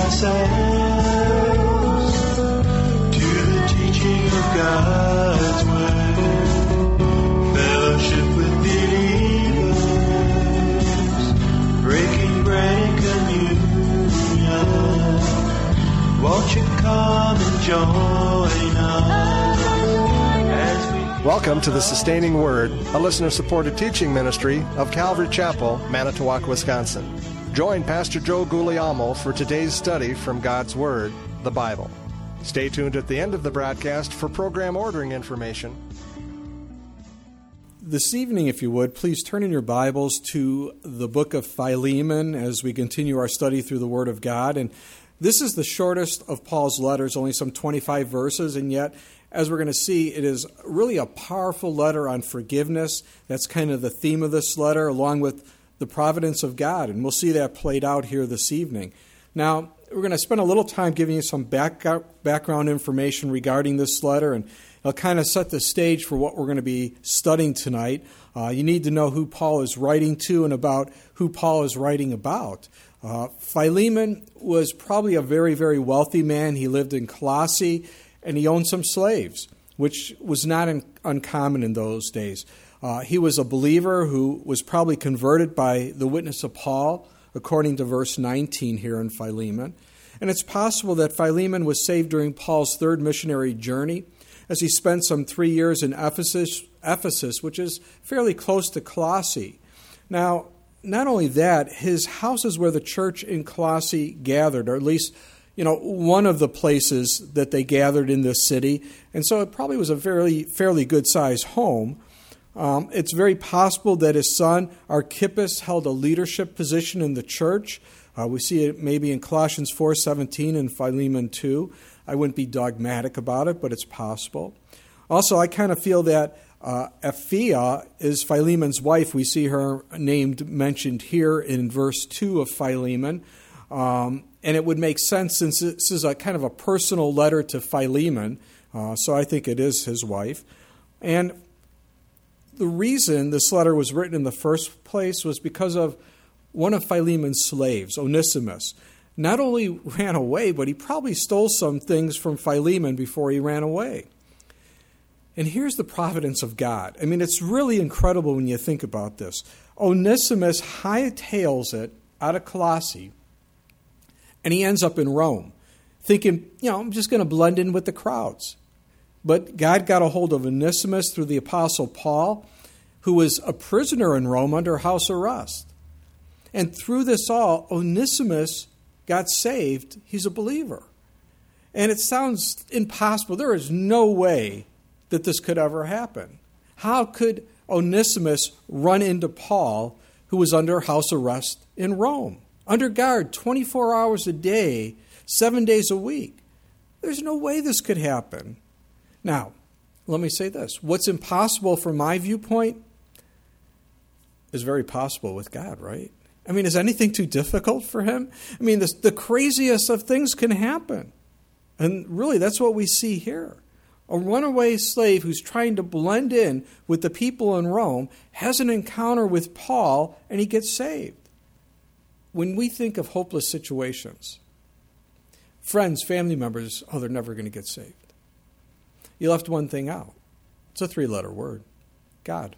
ourselves to the teaching of God's word. Fellowship with believers, breaking bread and communion. Won't you come and join us as we... Welcome to the Sustaining Word, a listener-supported teaching ministry of Calvary Chapel, Manitowoc, Wisconsin. Join Pastor Joe Guglielmo for today's study from God's Word, the Bible. Stay tuned at the end of the broadcast for program ordering information. This evening, if you would, please turn in your Bibles to the book of Philemon as we continue our study through the Word of God. And this is the shortest of Paul's letters, only some 25 verses, and yet, as we're going to see, it is really a powerful letter on forgiveness. That's kind of the theme of this letter, along with the providence of God, and we'll see that played out here this evening. Now, we're going to spend a little time giving you some background information regarding this letter, and it'll kind of set the stage for what we're going to be studying tonight. You need to know who Paul is writing to and about who Paul is writing about. Philemon was probably a very, very wealthy man. He lived in Colossae, and he owned some slaves, which was not uncommon in those days. He was a believer who was probably converted by the witness of Paul, according to verse 19 here in Philemon. And it's possible that Philemon was saved during Paul's third missionary journey, as he spent some 3 years in Ephesus, which is fairly close to Colossae. Now, not only that, his house is where the church in Colossae gathered, or at least one of the places that they gathered in this city. And so it probably was a fairly good-sized home. It's very possible that his son, Archippus, held a leadership position in the church. We see it maybe in Colossians 4:17 and Philemon 2. I wouldn't be dogmatic about it, but it's possible. Also, I kind of feel that Apphia is Philemon's wife. We see her mentioned here in verse 2 of Philemon. And it would make sense since this is a kind of a personal letter to Philemon. So I think it is his wife. And the reason this letter was written in the first place was because of one of Philemon's slaves, Onesimus. Not only ran away, but he probably stole some things from Philemon before he ran away. And here's the providence of God. I mean, it's really incredible when you think about this. Onesimus hightails it out of Colossae, and he ends up in Rome, thinking, I'm just going to blend in with the crowds. But God got a hold of Onesimus through the Apostle Paul, who was a prisoner in Rome under house arrest. And through this all, Onesimus got saved. He's a believer. And it sounds impossible. There is no way that this could ever happen. How could Onesimus run into Paul, who was under house arrest in Rome, under guard 24 hours a day, 7 days a week? There's no way this could happen. Now, let me say this. What's impossible from my viewpoint is very possible with God, right? I mean, is anything too difficult for him? I mean, the craziest of things can happen. And really, that's what we see here. A runaway slave who's trying to blend in with the people in Rome has an encounter with Paul, and he gets saved. When we think of hopeless situations, friends, family members, they're never going to get saved. You left one thing out. It's a 3-letter word. God.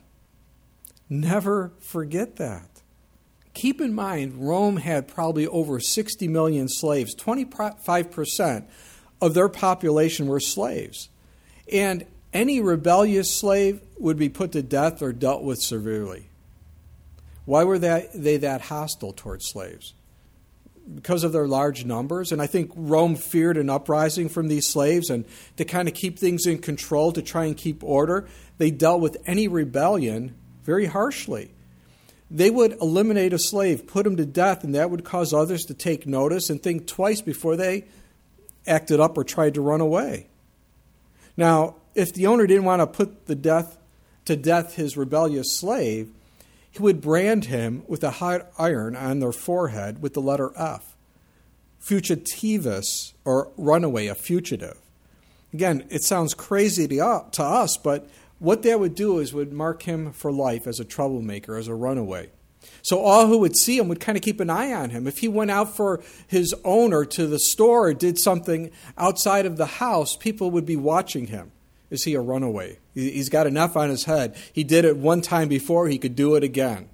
Never forget that. Keep in mind, Rome had probably over 60 million slaves. 25% of their population were slaves. And any rebellious slave would be put to death or dealt with severely. Why were they that hostile towards slaves? Because of their large numbers. And I think Rome feared an uprising from these slaves, and to kind of keep things in control, to try and keep order, they dealt with any rebellion very harshly. They would eliminate a slave, put him to death, and that would cause others to take notice and think twice before they acted up or tried to run away. Now, if the owner didn't want to put to death his rebellious slave, he would brand him with a hot iron on their forehead with the letter F. Fugitivus, or runaway, a fugitive. Again, it sounds crazy to us, but what that would do is would mark him for life as a troublemaker, as a runaway. So all who would see him would kind of keep an eye on him. If he went out for his own or to the store or did something outside of the house, people would be watching him. Is he a runaway? He's got enough on his head. He did it one time before, he could do it again.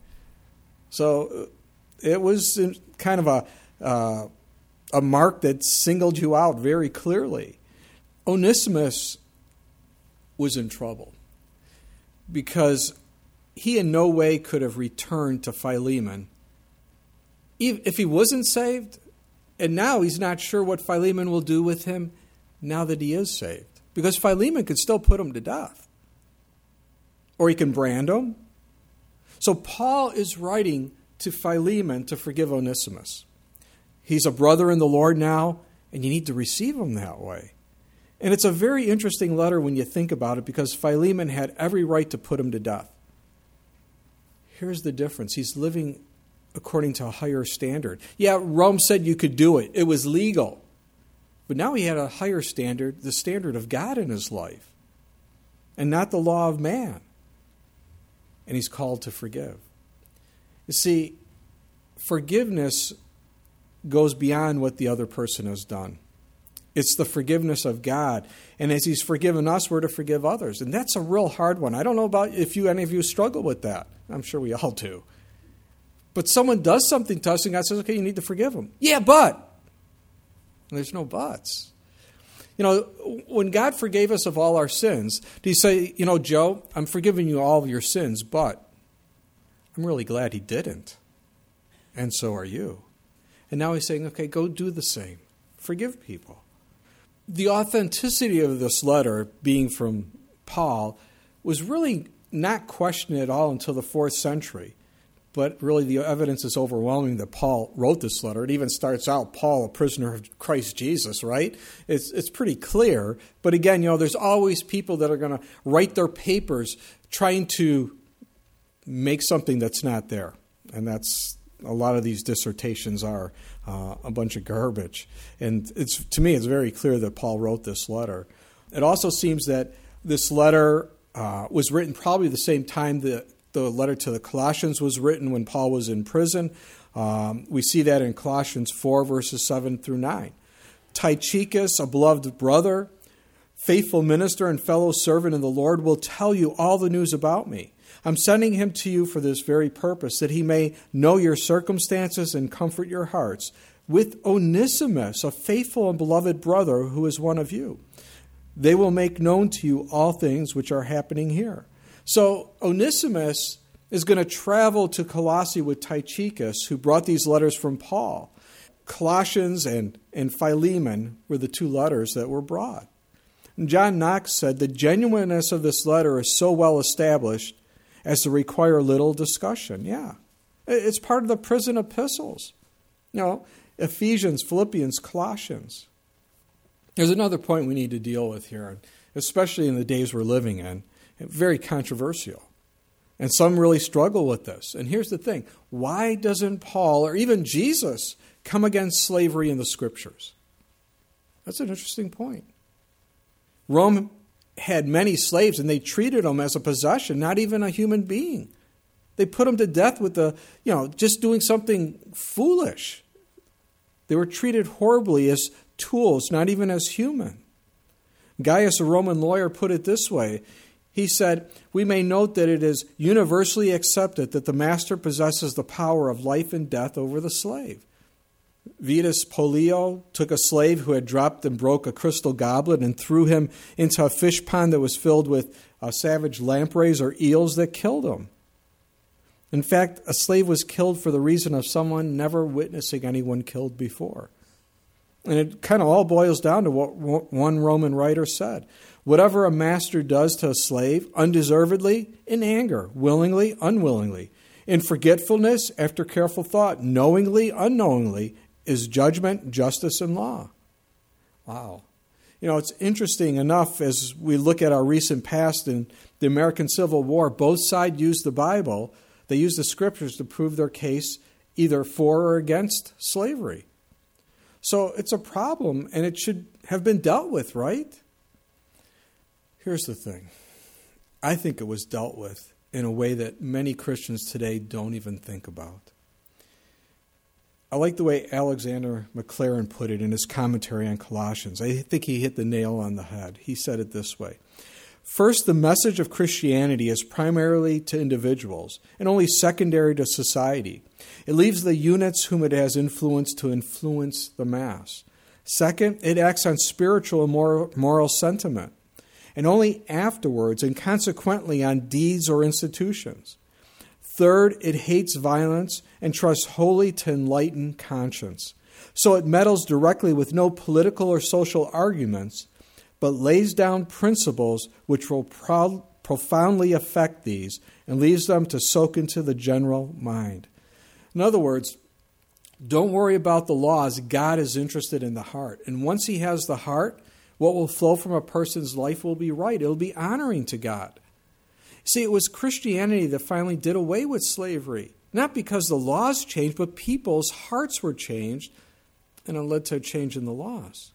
So it was kind of a mark that singled you out very clearly. Onesimus was in trouble because he in no way could have returned to Philemon if he wasn't saved, and now he's not sure what Philemon will do with him now that he is saved. Because Philemon could still put him to death. Or he can brand him. So Paul is writing to Philemon to forgive Onesimus. He's a brother in the Lord now, and you need to receive him that way. And it's a very interesting letter when you think about it, because Philemon had every right to put him to death. Here's the difference. He's living according to a higher standard. Yeah, Rome said you could do it. It was legal. But now he had a higher standard, the standard of God in his life, and not the law of man. And he's called to forgive. You see, forgiveness goes beyond what the other person has done. It's the forgiveness of God. And as he's forgiven us, we're to forgive others. And that's a real hard one. I don't know about if any of you struggle with that. I'm sure we all do. But someone does something to us and God says, okay, you need to forgive them. Yeah, but. And there's no buts. You know, when God forgave us of all our sins, did he say, you know, Joe, I'm forgiving you all of your sins, but I'm really glad he didn't. And so are you. And now he's saying, okay, go do the same. Forgive people. The authenticity of this letter, being from Paul, was really not questioned at all until the 4th century. But really the evidence is overwhelming that Paul wrote this letter. It even starts out, Paul, a prisoner of Christ Jesus, right? It's pretty clear. But again, you know, there's always people that are going to write their papers trying to make something that's not there. And that's a lot of these dissertations are a bunch of garbage. And to me, it's very clear that Paul wrote this letter. It also seems that this letter was written probably the same time that the letter to the Colossians was written, when Paul was in prison. We see that in Colossians 4, verses 7 through 9. Tychicus, a beloved brother, faithful minister and fellow servant in the Lord, will tell you all the news about me. I'm sending him to you for this very purpose, that he may know your circumstances and comfort your hearts, with Onesimus, a faithful and beloved brother who is one of you. They will make known to you all things which are happening here. So Onesimus is going to travel to Colossae with Tychicus, who brought these letters from Paul. Colossians and Philemon were the 2 letters that were brought. And John Knox said the genuineness of this letter is so well established as to require little discussion. Yeah, it's part of the prison epistles. You know, Ephesians, Philippians, Colossians. There's another point we need to deal with here, especially in the days we're living in. Very controversial. And some really struggle with this. And here's the thing. Why doesn't Paul or even Jesus come against slavery in the Scriptures? That's an interesting point. Rome had many slaves, and they treated them as a possession, not even a human being. They put them to death with just doing something foolish. They were treated horribly as tools, not even as human. Gaius, a Roman lawyer, put it this way. He said, we may note that it is universally accepted that the master possesses the power of life and death over the slave. Vitus Pollio took a slave who had dropped and broke a crystal goblet and threw him into a fish pond that was filled with savage lampreys or eels that killed him. In fact, a slave was killed for the reason of someone never witnessing anyone killed before. And it kind of all boils down to what one Roman writer said. Whatever a master does to a slave, undeservedly, in anger, willingly, unwillingly, in forgetfulness, after careful thought, knowingly, unknowingly, is judgment, justice, and law. Wow. You know, it's interesting enough as we look at our recent past in the American Civil War, both sides used the Bible. They used the Scriptures to prove their case either for or against slavery. So it's a problem, and it should have been dealt with, right? Here's the thing. I think it was dealt with in a way that many Christians today don't even think about. I like the way Alexander McLaren put it in his commentary on Colossians. I think he hit the nail on the head. He said it this way. First, the message of Christianity is primarily to individuals and only secondary to society. It leaves the units whom it has influenced to influence the mass. Second, it acts on spiritual and moral sentiment, and only afterwards and consequently on deeds or institutions. Third, it hates violence and trusts wholly to enlightened conscience. So it meddles directly with no political or social arguments, but lays down principles which will profoundly affect these and leaves them to soak into the general mind. In other words, don't worry about the laws. God is interested in the heart. And once he has the heart, what will flow from a person's life will be right. It will be honoring to God. See, it was Christianity that finally did away with slavery. Not because the laws changed, but people's hearts were changed, and it led to a change in the laws.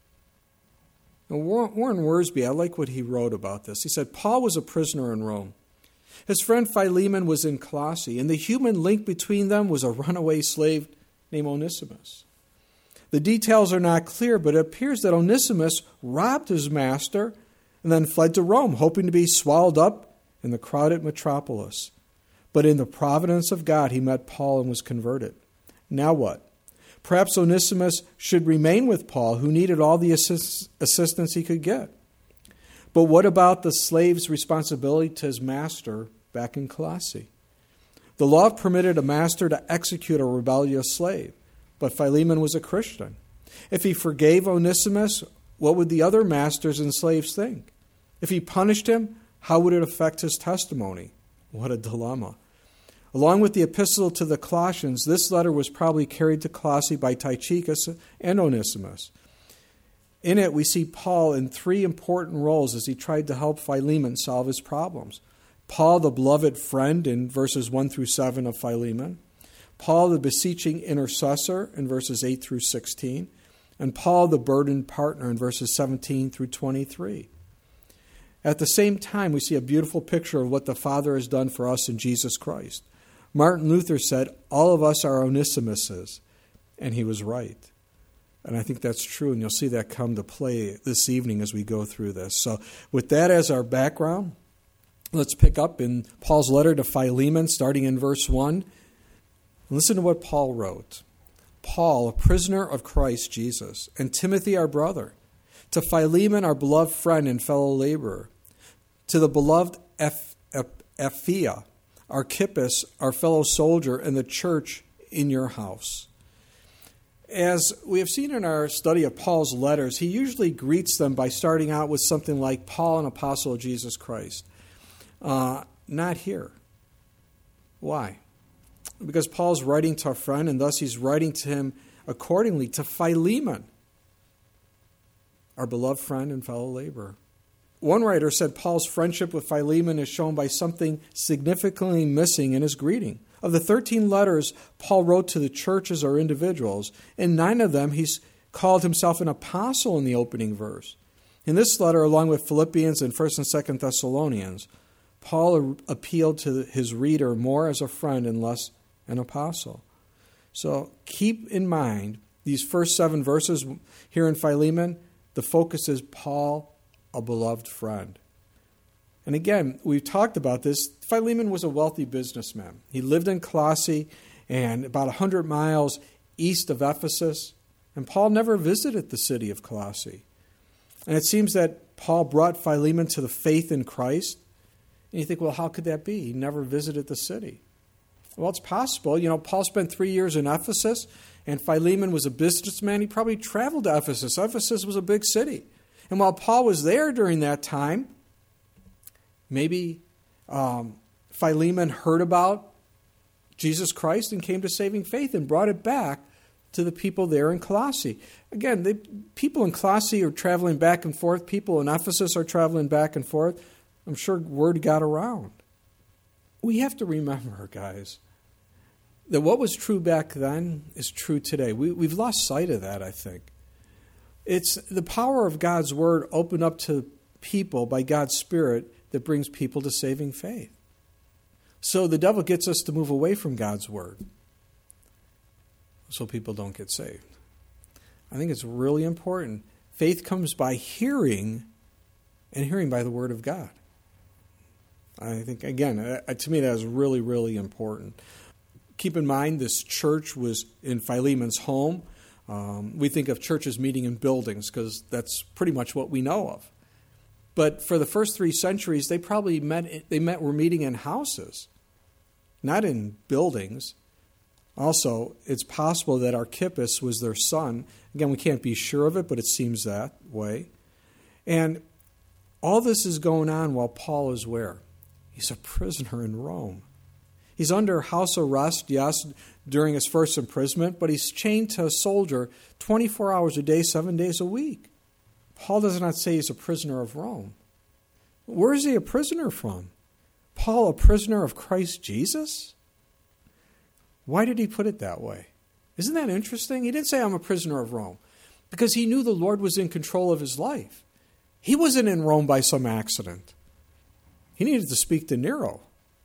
Now, Warren Wiersbe, I like what he wrote about this. He said, Paul was a prisoner in Rome. His friend Philemon was in Colossae, and the human link between them was a runaway slave named Onesimus. The details are not clear, but it appears that Onesimus robbed his master and then fled to Rome, hoping to be swallowed up in the crowded metropolis. But in the providence of God, he met Paul and was converted. Now what? Perhaps Onesimus should remain with Paul, who needed all the assistance he could get. But what about the slave's responsibility to his master back in Colossae? The law permitted a master to execute a rebellious slave, but Philemon was a Christian. If he forgave Onesimus, what would the other masters and slaves think? If he punished him, how would it affect his testimony? What a dilemma. Along with the epistle to the Colossians, this letter was probably carried to Colossae by Tychicus and Onesimus. In it, we see Paul in three important roles as he tried to help Philemon solve his problems. Paul, the beloved friend in verses 1 through 7 of Philemon. Paul, the beseeching intercessor in verses 8 through 16. And Paul, the burdened partner in verses 17 through 23. At the same time, we see a beautiful picture of what the Father has done for us in Jesus Christ. Martin Luther said, all of us are Onesimuses, and he was right. And I think that's true, and you'll see that come to play this evening as we go through this. So with that as our background, let's pick up in Paul's letter to Philemon, starting in verse 1. Listen to what Paul wrote. Paul, a prisoner of Christ Jesus, and Timothy, our brother, to Philemon, our beloved friend and fellow laborer, to the beloved Apphia, Archippus, our fellow soldier, and the church in your house. As we have seen in our study of Paul's letters, he usually greets them by starting out with something like Paul, an apostle of Jesus Christ. Not here. Why? Because Paul's writing to a friend, and thus he's writing to him accordingly to Philemon, our beloved friend and fellow laborer. One writer said Paul's friendship with Philemon is shown by something significantly missing in his greeting. Of the 13 letters Paul wrote to the churches or individuals, in 9 of them he's called himself an apostle in the opening verse. In this letter, along with Philippians and 1st and 2nd Thessalonians, Paul appealed to his reader more as a friend and less an apostle. So keep in mind these first 7 verses here in Philemon, the focus is Paul, a beloved friend. And again, we've talked about this. Philemon was a wealthy businessman. He lived in Colossae and about 100 miles east of Ephesus. And Paul never visited the city of Colossae. And it seems that Paul brought Philemon to the faith in Christ. And you think, well, how could that be? He never visited the city. Well, it's possible. You know, Paul spent 3 years in Ephesus, and Philemon was a businessman. He probably traveled to Ephesus. Ephesus was a big city. And while Paul was there during that time, maybe Philemon heard about Jesus Christ and came to saving faith and brought it back to the people there in Colossae. Again, people in Colossae are traveling back and forth. People in Ephesus are traveling back and forth. I'm sure word got around. We have to remember, guys, that what was true back then is true today. We've lost sight of that, I think. It's the power of God's word opened up to people by God's Spirit that brings people to saving faith. So the devil gets us to move away from God's word so people don't get saved. I think it's really important. Faith comes by hearing, and hearing by the word of God. I think, again, to me that is really, really important. Keep in mind, this church was in Philemon's home. We think of churches meeting in buildings because that's pretty much what we know of. But for the first 3 centuries, they probably were meeting in houses, not in buildings. Also, it's possible that Archippus was their son. Again, we can't be sure of it, but it seems that way. And all this is going on while Paul is where? He's a prisoner in Rome. He's under house arrest, yes, during his first imprisonment, but he's chained to a soldier 24 hours a day, 7 days a week. Paul does not say he's a prisoner of Rome. Where is he a prisoner from? Paul, a prisoner of Christ Jesus? Why did he put it that way? Isn't that interesting? He didn't say, I'm a prisoner of Rome, because he knew the Lord was in control of his life. He wasn't in Rome by some accident. He needed to speak to Nero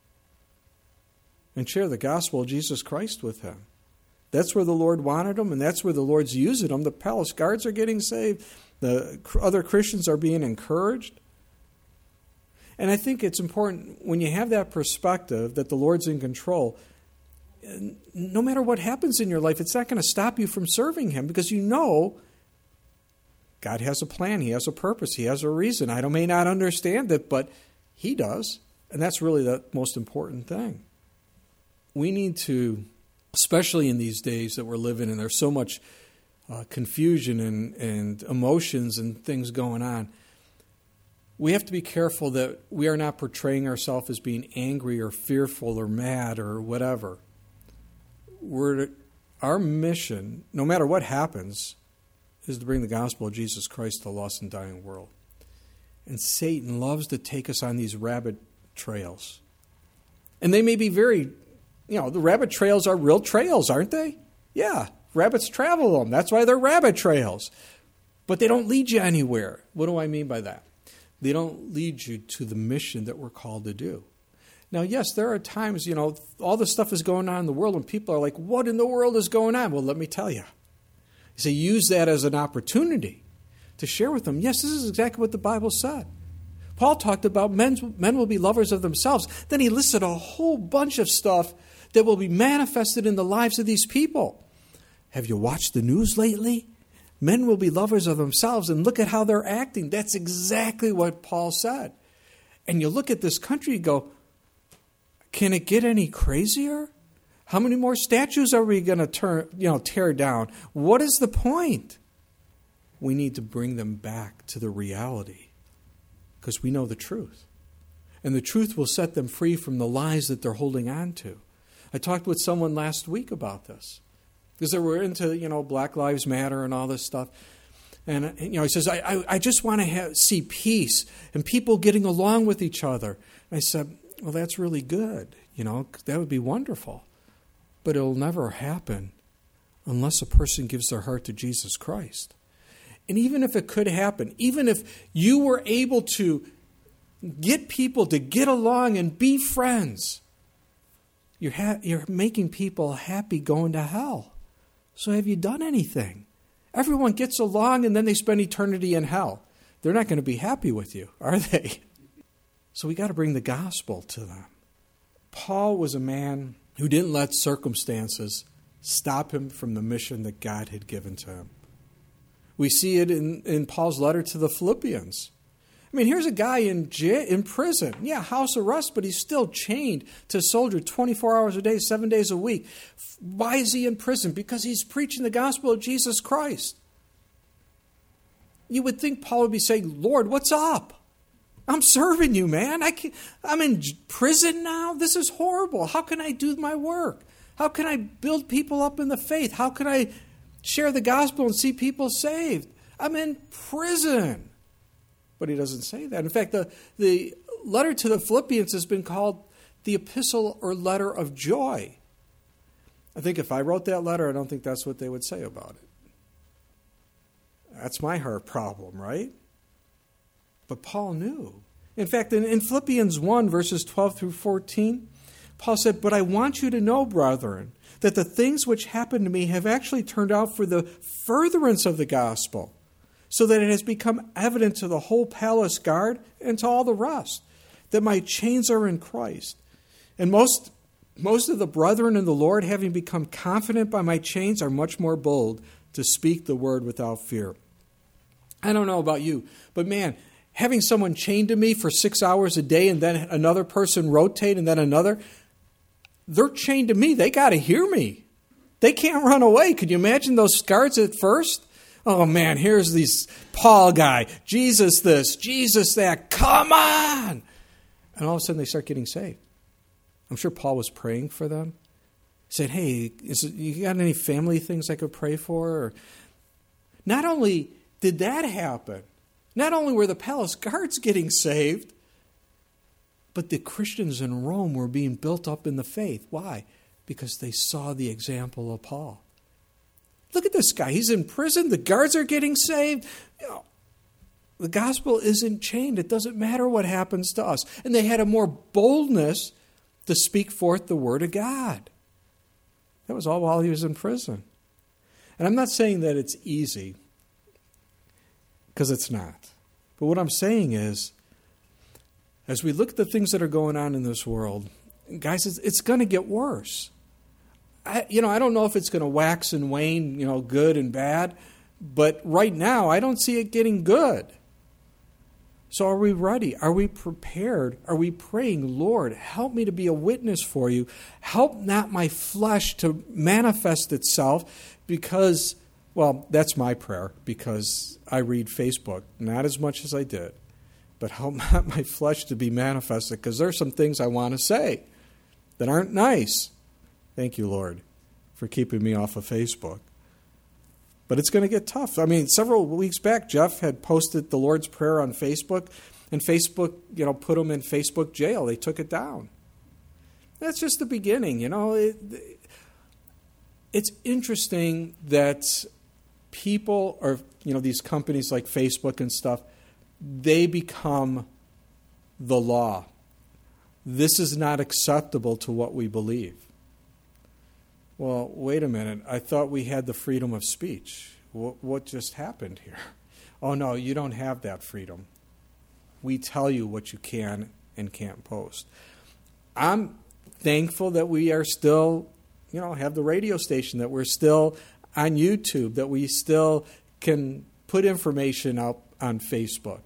and share the gospel of Jesus Christ with him. That's where the Lord wanted him, and that's where the Lord's using him. The palace guards are getting saved. The other Christians are being encouraged. And I think it's important when you have that perspective that the Lord's in control, no matter what happens in your life, it's not going to stop you from serving him, because you know God has a plan. He has a purpose. He has a reason. I may not understand it, but he does. And that's really the most important thing. We need to, especially in these days that we're living in, there's so much confusion and emotions and things going on. We have to be careful that we are not portraying ourselves as being angry or fearful or mad or whatever. Our mission, no matter what happens, is to bring the gospel of Jesus Christ to a lost and dying world. And Satan loves to take us on these rabbit trails. And they may be very, the rabbit trails are real trails, aren't they? Yeah, rabbits travel them. That's why they're rabbit trails. But they don't lead you anywhere. What do I mean by that? They don't lead you to the mission that we're called to do. Now, yes, there are times, all this stuff is going on in the world and people are like, what in the world is going on? Well, let me tell you. So use that as an opportunity to share with them. Yes, this is exactly what the Bible said. Paul talked about men will be lovers of themselves. Then he listed a whole bunch of stuff that will be manifested in the lives of these people. Have you watched the news lately? Men will be lovers of themselves, and look at how they're acting. That's exactly what Paul said. And you look at this country and go, can it get any crazier? How many more statues are we going to tear down? What is the point? We need to bring them back to the reality, because we know the truth. And the truth will set them free from the lies that they're holding on to. I talked with someone last week about this, because they were into, Black Lives Matter and all this stuff. And, he says, I just want to see peace and people getting along with each other. And I said, well, that's really good. That would be wonderful. But it'll never happen unless a person gives their heart to Jesus Christ. And even if it could happen, even if you were able to get people to get along and be friends, you're making people happy going to hell. So have you done anything? Everyone gets along and then they spend eternity in hell. They're not going to be happy with you, are they? So we got to bring the gospel to them. Paul was a man who didn't let circumstances stop him from the mission that God had given to him. We see it in Paul's letter to the Philippians. I mean, here's a guy in prison. Yeah, house arrest, but he's still chained to a soldier 24 hours a day, 7 days a week. Why is he in prison? Because he's preaching the gospel of Jesus Christ. You would think Paul would be saying, Lord, what's up? I'm serving you, man. I'm in prison now. This is horrible. How can I do my work? How can I build people up in the faith? How can I share the gospel and see people saved? I'm in prison. But he doesn't say that. In fact, the letter to the Philippians has been called the epistle or letter of joy. I think if I wrote that letter, I don't think that's what they would say about it. That's my heart problem, right? But Paul knew. In fact, in Philippians 1, verses 12 through 14, Paul said, "But I want you to know, brethren, that the things which happened to me have actually turned out for the furtherance of the gospel, so that it has become evident to the whole palace guard and to all the rest, that my chains are in Christ. And most of the brethren in the Lord, having become confident by my chains, are much more bold to speak the word without fear." I don't know about you, but man, having someone chained to me for 6 hours a day and then another person rotate and then another, they're chained to me. They got to hear me. They can't run away. Could you imagine those guards at first? Oh man, here's this Paul guy. Jesus this, Jesus that. Come on! And all of a sudden they start getting saved. I'm sure Paul was praying for them. He said, "Hey, you got any family things I could pray for?" Or, not only did that happen, not only were the palace guards getting saved, but the Christians in Rome were being built up in the faith. Why? Because they saw the example of Paul. Look at this guy. He's in prison. The guards are getting saved. The gospel isn't chained. It doesn't matter what happens to us. And they had a more boldness to speak forth the word of God. That was all while he was in prison. And I'm not saying that it's easy, because it's not. But what I'm saying is, as we look at the things that are going on in this world, guys, it's going to get worse. I don't know if it's going to wax and wane, good and bad, but right now I don't see it getting good. So are we ready? Are we prepared? Are we praying, "Lord, help me to be a witness for you. Help not my flesh to manifest itself," because, well, that's my prayer, because I read Facebook, not as much as I did, but help not my flesh to be manifested, because there are some things I want to say that aren't nice. Thank you, Lord, for keeping me off of Facebook. But it's going to get tough. I mean, several weeks back, Jeff had posted the Lord's Prayer on Facebook, and Facebook, put him in Facebook jail. They took it down. That's just the beginning, It's interesting that people, or these companies like Facebook and stuff, they become the law. This is not acceptable to what we believe. Well, wait a minute. I thought we had the freedom of speech. What just happened here? Oh, no, you don't have that freedom. We tell you what you can and can't post. I'm thankful that we are still, have the radio station, that we're still on YouTube, that we still can put information up on Facebook.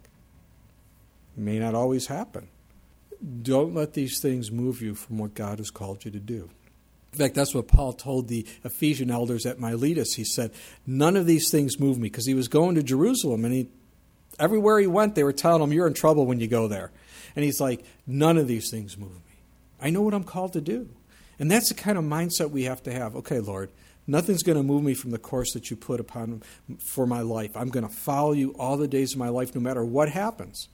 It may not always happen. Don't let these things move you from what God has called you to do. In fact, that's what Paul told the Ephesian elders at Miletus. He said, "None of these things move me," because he was going to Jerusalem, and everywhere he went, they were telling him, "You're in trouble when you go there." And he's like, "None of these things move me. I know what I'm called to do." And that's the kind of mindset we have to have. Okay, Lord, nothing's going to move me from the course that you put upon for my life. I'm going to follow you all the days of my life, no matter what happens.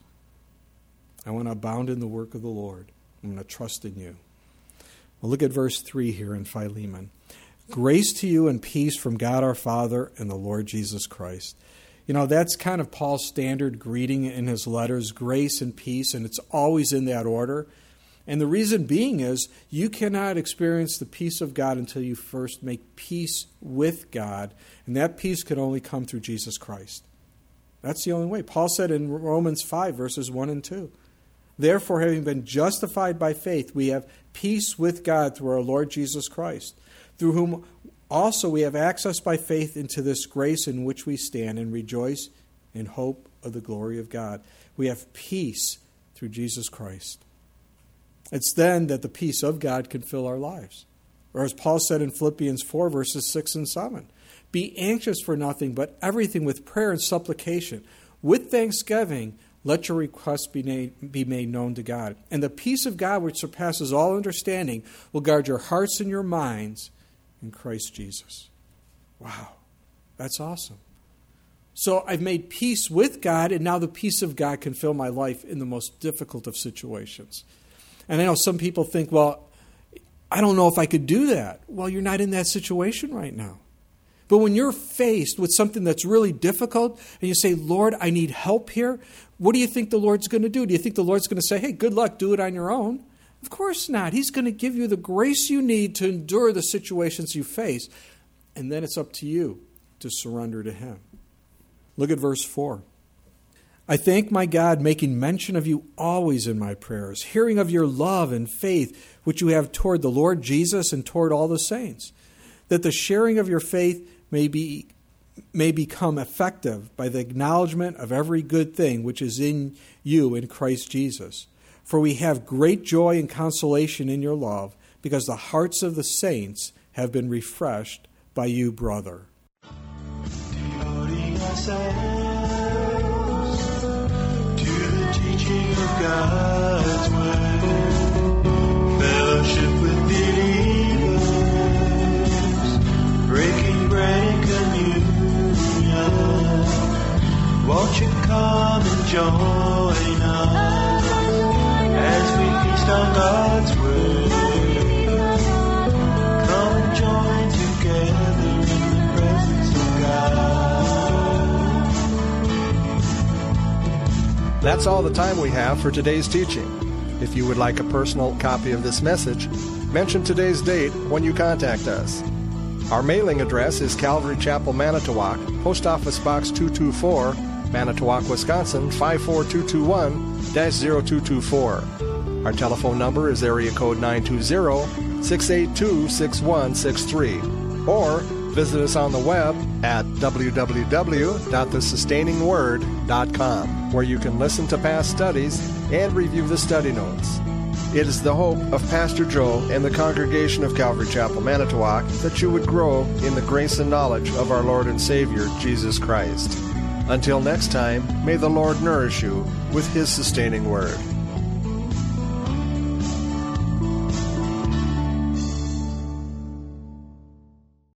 I want to abound in the work of the Lord. I'm going to trust in you. Well, look at verse 3 here in Philemon. "Grace to you and peace from God our Father and the Lord Jesus Christ." That's kind of Paul's standard greeting in his letters, grace and peace, and it's always in that order. And the reason being is you cannot experience the peace of God until you first make peace with God, and that peace can only come through Jesus Christ. That's the only way. Paul said in Romans 5, verses 1 and 2, "Therefore, having been justified by faith, we have peace with God through our Lord Jesus Christ, through whom also we have access by faith into this grace in which we stand and rejoice in hope of the glory of God." We have peace through Jesus Christ. It's then that the peace of God can fill our lives. Or as Paul said in Philippians 4, verses 6 and 7, "Be anxious for nothing, but everything with prayer and supplication. With thanksgiving, let your requests be made known to God. And the peace of God, which surpasses all understanding, will guard your hearts and your minds in Christ Jesus." Wow, that's awesome. So I've made peace with God, and now the peace of God can fill my life in the most difficult of situations. And I know some people think, well, I don't know if I could do that. Well, you're not in that situation right now. But when you're faced with something that's really difficult and you say, "Lord, I need help here," what do you think the Lord's going to do? Do you think the Lord's going to say, "Hey, good luck, do it on your own"? Of course not. He's going to give you the grace you need to endure the situations you face. And then it's up to you to surrender to Him. Look at verse 4. I thank my God, making mention of you always in my prayers, hearing of your love and faith, which you have toward the Lord Jesus and toward all the saints, that the sharing of your faith may become effective by the acknowledgement of every good thing which is in you in Christ Jesus. For we have great joy and consolation in your love, because the hearts of the saints have been refreshed by you, brother. Devoting ourselves to the teaching of God's word, fellowship with believers, breaking bread and communion. Won't you come and join us as we feast on God's word? Come and join together in the presence of God. That's all the time we have for today's teaching. If you would like a personal copy of this message, mention today's date when you contact us. Our mailing address is Calvary Chapel, Manitowoc, Post Office Box 224, Manitowoc, Wisconsin 54221-0224. Our telephone number is area code 920-682-6163. Or visit us on the web at www.thesustainingword.com, where you can listen to past studies and review the study notes. It is the hope of Pastor Joe and the congregation of Calvary Chapel, Manitowoc, that you would grow in the grace and knowledge of our Lord and Savior, Jesus Christ. Until next time, may the Lord nourish you with His sustaining word.